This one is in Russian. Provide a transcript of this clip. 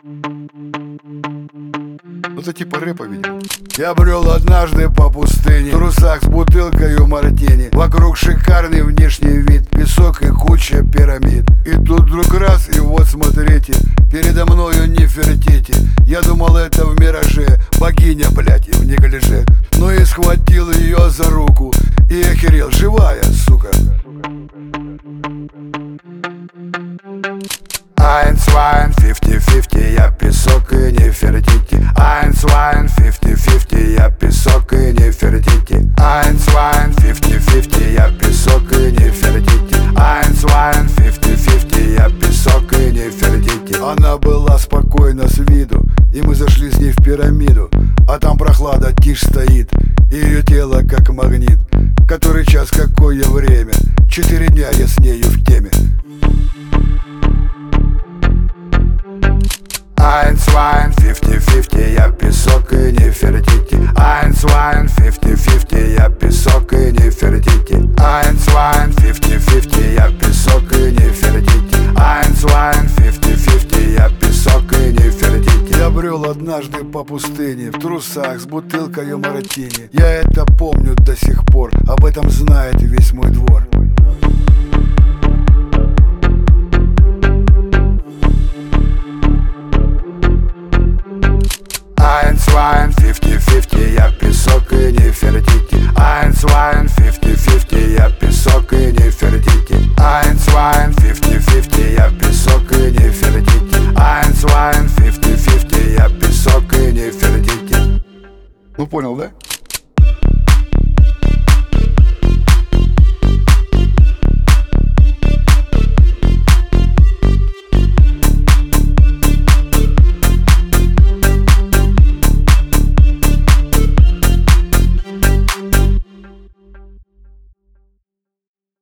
Это типа рэпа, видимо. Я брел однажды по пустыне, в трусах с бутылкою мартини. Вокруг шикарный внешний вид, песок и куча пирамид. И тут вдруг раз, и вот смотрите, передо мною Нефертити. Я думал, это в мираже богиня, блядь, и в неглиже. Но и схватил ее за руку и охерел, живая, сука. Eins, zwei, 50-50, я песок и Нефертити. Eins, zwei, 50-50, я песок и Нефертити. Eins, zwei, 50-50, я песок и Нефертити. Eins, zwei, 50-50, я песок и Нефертити. Она была спокойна с виду, и мы зашли с ней в пирамиду. А там прохлада, тишь стоит, и ее тело как магнит. Который час, какое время, 4 дня я с нею в теме. Eins, zwei, 50-50, я песок и Нефертити. Eins, zwei, 50-50, я песок и Нефертити. Eins, zwei, 50-50, я песок и Нефертити. Eins, zwei, 50-50, я песок и Нефертити. Я брел однажды по пустыне, в трусах с бутылкой мартини. Я это помню до сих пор, об этом знает весь мой двор. Eins, zwei, 50-50, я песок и Нефертити. Eins, zwei, 50-50, я песок и Нефертити. Eins, zwei, 50-50, я песок и Нефертити. Eins, zwei, 50-50, я песок и Нефертити. Ну понял, да?